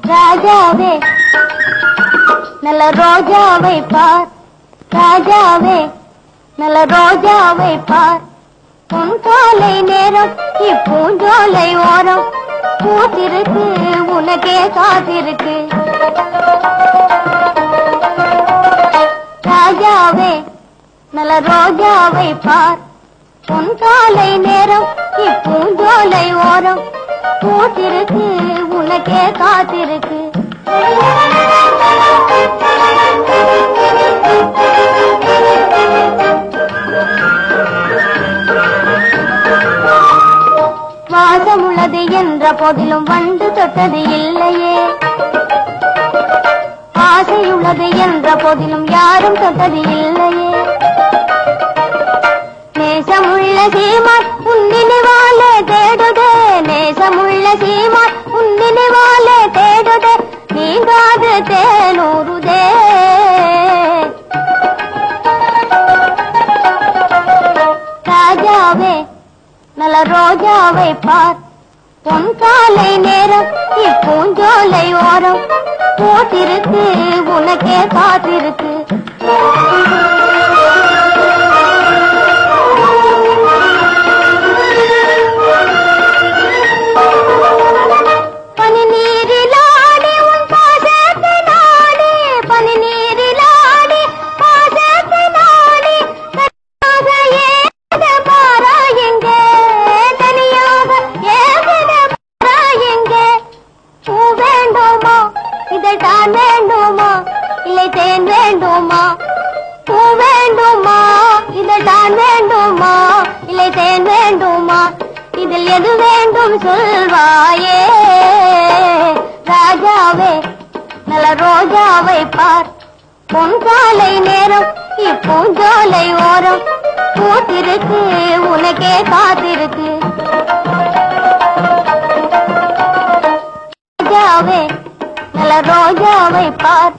ராஜாவே நல்ல ரோஜாவை பார், ராஜாவே நல்ல ரோஜாவை பார். உன் காலை நேரம் இப்பூஞ்சோலை ஓரம் பூத்திருக்கு, உனக்கே காத்திருக்கு. ராஜாவே நல்ல ரோஜாவை பார். உன் காலை நேரம் இப்பூஞ்சோலை ஓரம் பூத்திருக்கு, உனக்கே காத்திருக்கு. வாசமுள்ளது என்ற போதிலும் வந்து தொட்டது இல்லையே, ஆசையுள்ளது என்ற போதிலும் யாரும் தொட்டது இல்லையே. நேசமுள்ள சீமான் உன் நினைவாலே தேடுதே, நேசமுள்ள சீமான் உன் நினைவாலே தேடுதே, நீங்காது தேனூறுதே. ராஜாவே நல்ல ரோஜாவை பார். பொன் காலை நேரம் இப்பூஞ்சோலை ஓரம் பூத்திருக்கு, உனக்கே காத்திருக்கு. பனிநீரிலாடி உன் பாசத்தை நாடி, பனிநீரிலாடி பாசத்தை நாடி, தனியாக ஏக பாரா எங்கே, தனியாக ஏக பாரா எங்கே. பூ வேண்டுமா இதழ்தான் வேண்டுமா, இல்லை தேன் வேண்டுமா. பூ வேண்டுமா இதழ்தான் வேண்டுமா, இல்லை தேன் வேண்டுமா. இதில் எது வேண்டும் சொல்வாயே. ராஜாவே நல்ல ரோஜாவை பார். பொன் காலை நேரம் இப்பூஞ்சோலை ஓரம் பூத்திருக்கு, உனக்கே காத்திருக்கு. ராஜாவே நல்ல ரோஜாவை பார்.